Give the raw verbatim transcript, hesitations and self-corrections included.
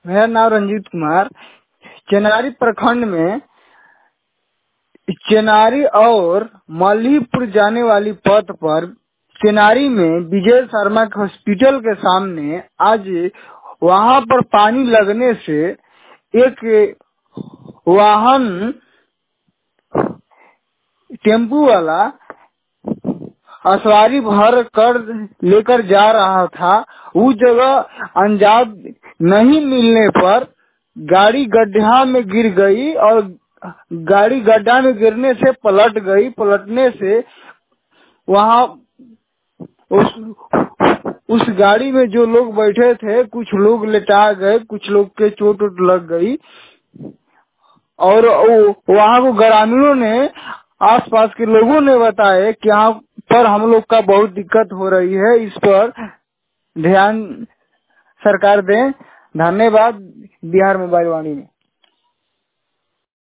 मेरा नाम रंजीत कुमार। चेनारी प्रखंड में चेनारी और मल्हीपुर जाने वाली पथ पर चेनारी में विजय शर्मा के हॉस्पिटल के सामने आज वहां पर पानी लगने से एक वाहन टेम्पू वाला सवारी भर कर लेकर जा रहा था। उस जगह अंजाम नहीं मिलने पर गाड़ी गड्ढा में गिर गई और गाड़ी गड्ढा में गिरने से पलट गई। पलटने से वहाँ उस उस गाड़ी में जो लोग बैठे थे, कुछ लोग लेटा गए, कुछ लोग के चोट वोट लग गई। और वहाँ को ग्रामीणों ने, आसपास के लोगों ने बताया कि यहाँ पर हम लोग का बहुत दिक्कत हो रही है, इस पर ध्यान सरकार दें। धन्यवाद। बिहार मोबाइल वाणी में।